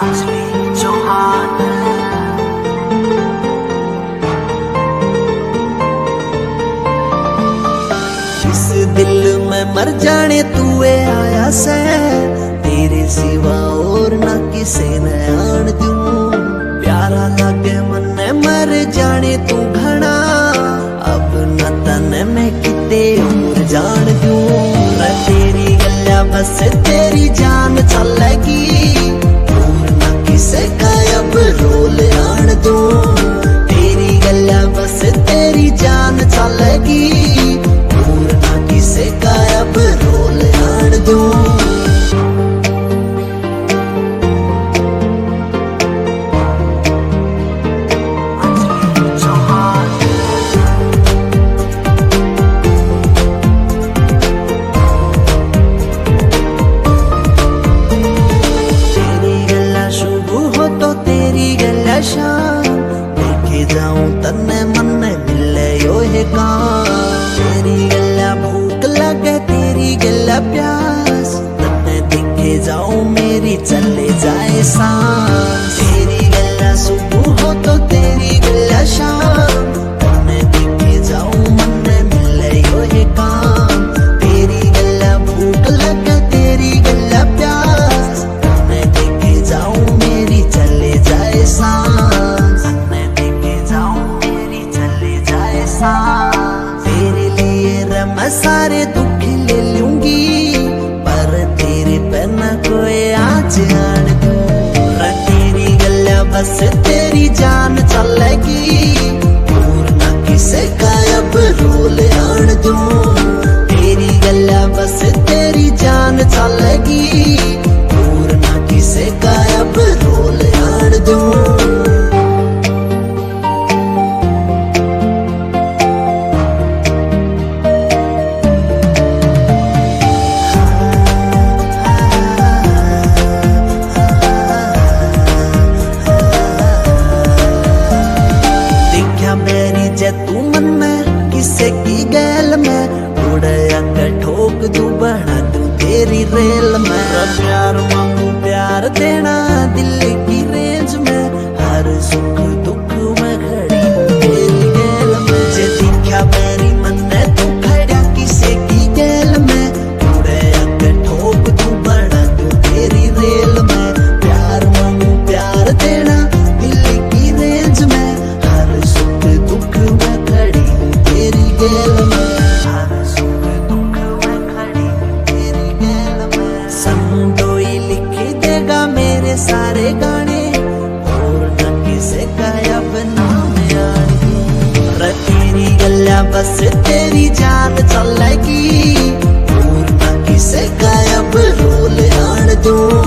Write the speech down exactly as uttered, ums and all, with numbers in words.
इस दिल में मर जाने तू आया से, तेरे सिवा और ना किसे ने आन दूं। प्यारा लगे मन मर जाने तू घना, अब न तन में किते और जान दूं। तेरी गल्ला बस तेरी जान चलेगी, और ना किसे का अब रोल आन दूं। तेरी गल्ला बस तेरी जान चलेगी, और ना किसे का अब रोल आन दूं। शाम देखे जाऊं तन्ने मन्ने मिले यो है काम। तेरी गल्ला भूख लगे तेरी गल्ला प्यास, तन्ने देखे जाऊं मेरी चले जाए सांस। तेरी गल्ला सुबह हो तो तेरी गल्ला शाम, तन्ने देखे जाऊं मन्ने मिले यो है काम। तेरी गल्ला भूख लगे तेरी गल्ला प्यास, तन्ने देखे जाऊं मेरी चले जाए सांस। तेरे लिए मैं सारे दुख ले लूंगी, पर तेरे पे न कोई आज आन दूं। तेरी गल्ला बस तेरी जान चलेगी, और न किसे का अब रोल आन दूं। तेरी गल्ला बस तेरी जान चलेगी, और न किसे का अब रोल आन दूं। तू मन में किसे की गैल में, उड़या के ठोक दू बना दू तेरी रेल में। प्यार मांगू प्यार देना दिल की रेंज में, हर सुख दुख में खड़ी तेरी गैल में। जे दिखा मेरी मन ने तू खड़ा किसे की गैल में, उड़या के ठोक दू बना दू तेरी रेल में। प्यार मांगू प्यार देना दिल की रेंज में, हर सुख दुख में खड़ी हूँ तेरी गैल में। हर सुख दुख में खड़ी हूँ तेरी गैल में। संडोई लिख देगा मेरे सारे गाने, और न किसे का अब नाम याद। तेरी गल्ला बस तेरी जान चलेगी, और न किसे का अब रोल आन दूं।